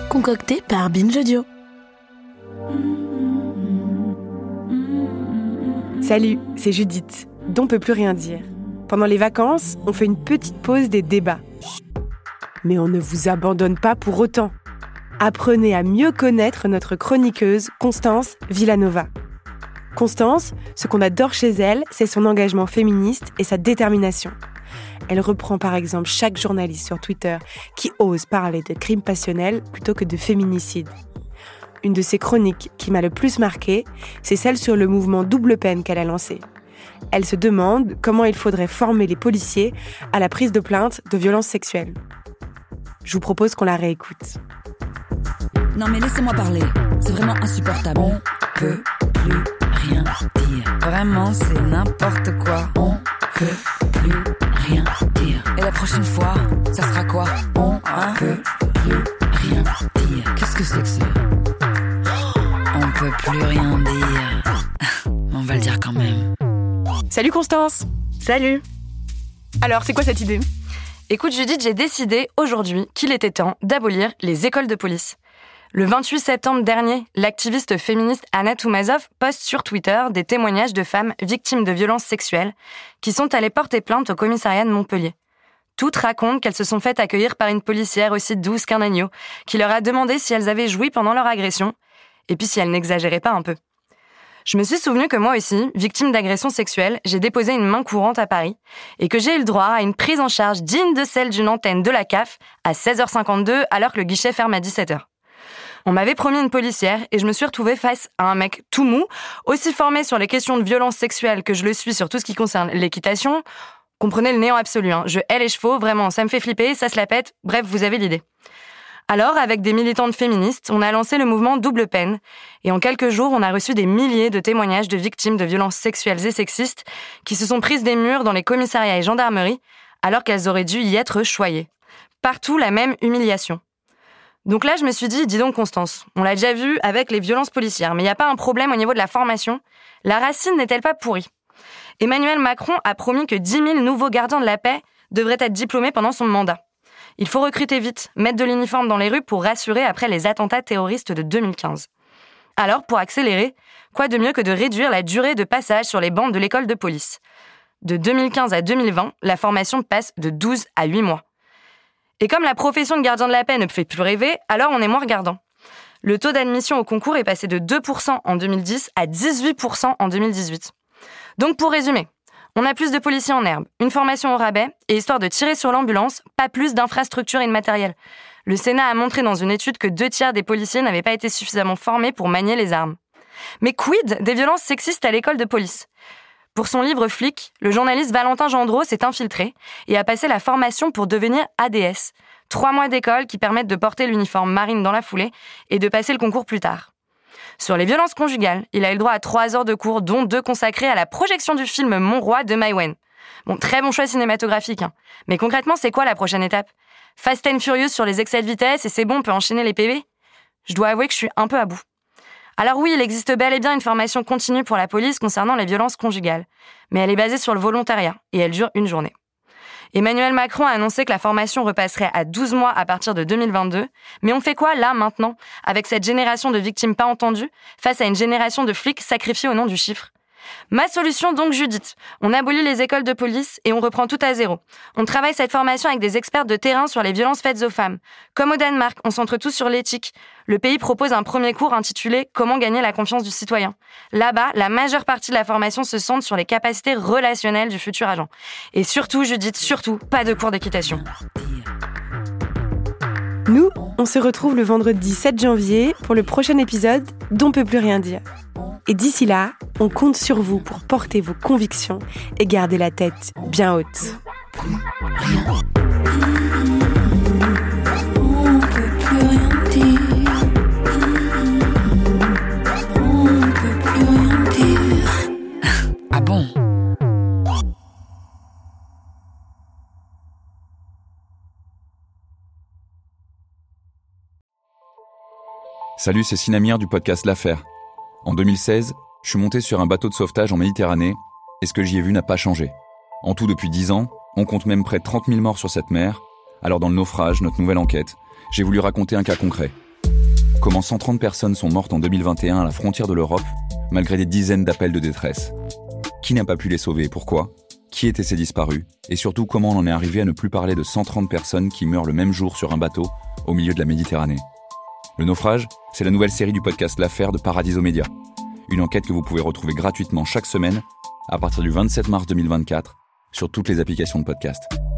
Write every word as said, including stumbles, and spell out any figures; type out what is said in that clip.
concocté par Binge Audio. Salut, c'est Judith, d'On peut plus rien dire. Pendant les vacances, on fait une petite pause des débats. Mais on ne vous abandonne pas pour autant. Apprenez à mieux connaître notre chroniqueuse, Constance Villanova. Constance, ce qu'on adore chez elle, c'est son engagement féministe et sa détermination. Elle reprend par exemple chaque journaliste sur Twitter qui ose parler de crimes passionnels plutôt que de féminicide. Une de ses chroniques qui m'a le plus marquée, c'est celle sur le mouvement double peine qu'elle a lancé. Elle se demande comment il faudrait former les policiers à la prise de plainte de violences sexuelles. Je vous propose qu'on la réécoute. Non mais laissez-moi parler, c'est vraiment insupportable. On peut plus rien dire. Vraiment, c'est n'importe quoi. On peut plus rien dire. Et la prochaine fois, ça sera quoi? On hein? peut plus rien dire. Qu'est-ce que c'est que ça? On peut plus rien dire. On va le dire quand même. Salut Constance! Salut! Alors, c'est quoi cette idée? Écoute Judith, j'ai décidé aujourd'hui qu'il était temps d'abolir les écoles de police. Le vingt-huit septembre dernier, l'activiste féministe Anna Toumazov poste sur Twitter des témoignages de femmes victimes de violences sexuelles qui sont allées porter plainte au commissariat de Montpellier. Toutes racontent qu'elles se sont faites accueillir par une policière aussi douce qu'un agneau, qui leur a demandé si elles avaient joui pendant leur agression, et puis si elles n'exagéraient pas un peu. Je me suis souvenu que moi aussi, victime d'agression sexuelle, j'ai déposé une main courante à Paris et que j'ai eu le droit à une prise en charge digne de celle d'une antenne de la C A F à seize heures cinquante-deux alors que le guichet ferme à dix-sept heures. On m'avait promis une policière et je me suis retrouvée face à un mec tout mou, aussi formé sur les questions de violence sexuelle que je le suis sur tout ce qui concerne l'équitation. Comprenez le néant absolu, hein. Je hais les chevaux, vraiment, ça me fait flipper, ça se la pète, bref, vous avez l'idée. Alors, avec des militantes féministes, on a lancé le mouvement Double Peine et en quelques jours, on a reçu des milliers de témoignages de victimes de violences sexuelles et sexistes qui se sont prises des murs dans les commissariats et gendarmeries alors qu'elles auraient dû y être choyées. Partout, la même humiliation. Donc là, je me suis dit, dis donc Constance, on l'a déjà vu avec les violences policières, mais il n'y a pas un problème au niveau de la formation? La racine n'est-elle pas pourrie? Emmanuel Macron a promis que dix mille nouveaux gardiens de la paix devraient être diplômés pendant son mandat. Il faut recruter vite, mettre de l'uniforme dans les rues pour rassurer après les attentats terroristes de deux mille quinze. Alors, pour accélérer, quoi de mieux que de réduire la durée de passage sur les bancs de l'école de police? De deux mille quinze à deux mille vingt, la formation passe de douze à huit mois. Et comme la profession de gardien de la paix ne fait plus rêver, alors on est moins regardant. Le taux d'admission au concours est passé de deux pour cent en deux mille dix à dix-huit pour cent en deux mille dix-huit. Donc pour résumer, on a plus de policiers en herbe, une formation au rabais, et histoire de tirer sur l'ambulance, pas plus d'infrastructures et de matériel. Le Sénat a montré dans une étude que deux tiers des policiers n'avaient pas été suffisamment formés pour manier les armes. Mais quid des violences sexistes à l'école de police? Pour son livre Flic, le journaliste Valentin Gendreau s'est infiltré et a passé la formation pour devenir A D S. Trois mois d'école qui permettent de porter l'uniforme marine dans la foulée et de passer le concours plus tard. Sur les violences conjugales, il a eu le droit à trois heures de cours, dont deux consacrés à la projection du film Mon Roi de Maïwenn. Bon, très bon choix cinématographique, hein. Mais concrètement, c'est quoi la prochaine étape? Fast and Furious sur les excès de vitesse et c'est bon, on peut enchaîner les P V? Je dois avouer que je suis un peu à bout. Alors oui, il existe bel et bien une formation continue pour la police concernant les violences conjugales, mais elle est basée sur le volontariat et elle dure une journée. Emmanuel Macron a annoncé que la formation repasserait à douze mois à partir de deux mille vingt-deux, mais on fait quoi là maintenant, avec cette génération de victimes pas entendues, face à une génération de flics sacrifiés au nom du chiffre? Ma solution donc Judith, on abolit les écoles de police et on reprend tout à zéro. On travaille cette formation avec des experts de terrain sur les violences faites aux femmes. Comme au Danemark, on centre tout sur l'éthique. Le pays propose un premier cours intitulé « Comment gagner la confiance du citoyen ». Là-bas, la majeure partie de la formation se centre sur les capacités relationnelles du futur agent. Et surtout, Judith, surtout, pas de cours d'équitation. Nous, on se retrouve le vendredi sept janvier pour le prochain épisode d'On peut plus rien dire. Et d'ici là, on compte sur vous pour porter vos convictions et garder la tête bien haute. On peut plus rien dire. On peut plus rien dire. Ah bon? Salut, c'est Sinamir du podcast L'Affaire. En deux mille seize, je suis monté sur un bateau de sauvetage en Méditerranée et ce que j'y ai vu n'a pas changé. En tout, depuis dix ans, on compte même près de trente mille morts sur cette mer. Alors dans le naufrage, notre nouvelle enquête, j'ai voulu raconter un cas concret. Comment cent trente personnes sont mortes en deux mille vingt et un à la frontière de l'Europe, malgré des dizaines d'appels de détresse. Qui n'a pas pu les sauver et pourquoi ? Qui étaient ces disparus ? Et surtout, comment on en est arrivé à ne plus parler de cent trente personnes qui meurent le même jour sur un bateau au milieu de la Méditerranée ? Le naufrage, c'est la nouvelle série du podcast L'Affaire de Paradiso Média. Une enquête que vous pouvez retrouver gratuitement chaque semaine à partir du vingt-sept mars deux mille vingt-quatre sur toutes les applications de podcast.